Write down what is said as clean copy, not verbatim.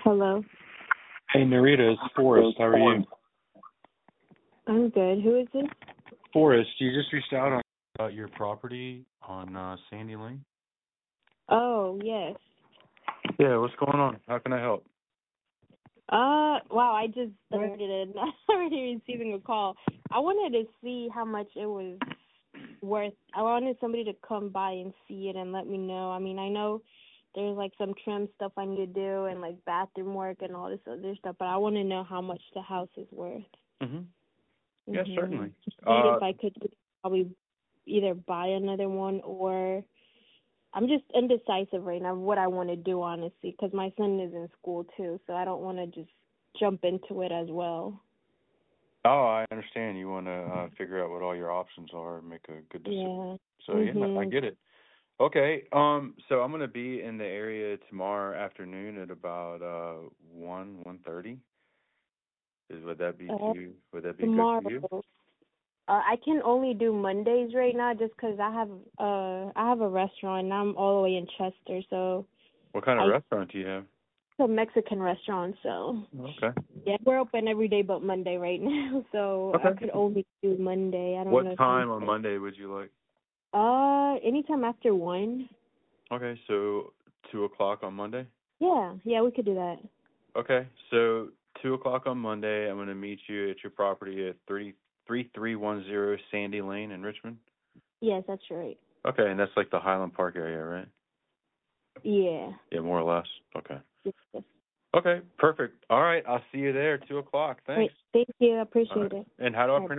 Hello. Hey, Narita, it's Forrest. How are you? I'm good. Who is this? Forrest, you just reached out on about your property on Sandy Lane? Oh, yes. Yeah, what's going on? How can I help? Wow, I just started it. I'm already receiving a call. I wanted to see how much it was worth. I wanted somebody to come by and see it and let me know. I mean, I know there's like some trim stuff I need to do and like bathroom work and all this other stuff, but I want to know how much the house is worth. Yeah, certainly. See if I could probably either buy another one or I'm just indecisive right now what I want to do, honestly, because my son is in school too, so I don't want to just jump into it as well. Oh, I understand. You want to figure out what all your options are and make a good decision. Yeah. So, yeah, I get it. Okay, so I'm going to be in the area tomorrow afternoon at about 1:30. Would that be would that be Tomorrow. good for you? I can only do Mondays right now just 'cause I have a restaurant and I'm all the way in Chester, so What kind of restaurant do you have? it's a Mexican restaurant, so Okay. yeah, we're open every day but Monday right now, so Okay. I could only do Monday. I don't know. What time on Monday would you like? Anytime after 1. Okay, so 2 o'clock on Monday? Yeah, we could do that. Okay, so 2 o'clock on Monday, I'm going to meet you at your property at 3310 Sandy Lane in Richmond? Yes, that's right. Okay, and that's like the Highland Park area, right? Yeah. Yeah, more or less. Okay. Yes. Okay, perfect. All right, I'll see you there, 2 o'clock. Thanks. Great. Thank you. I All appreciate right. it. And how do I All right. pronounce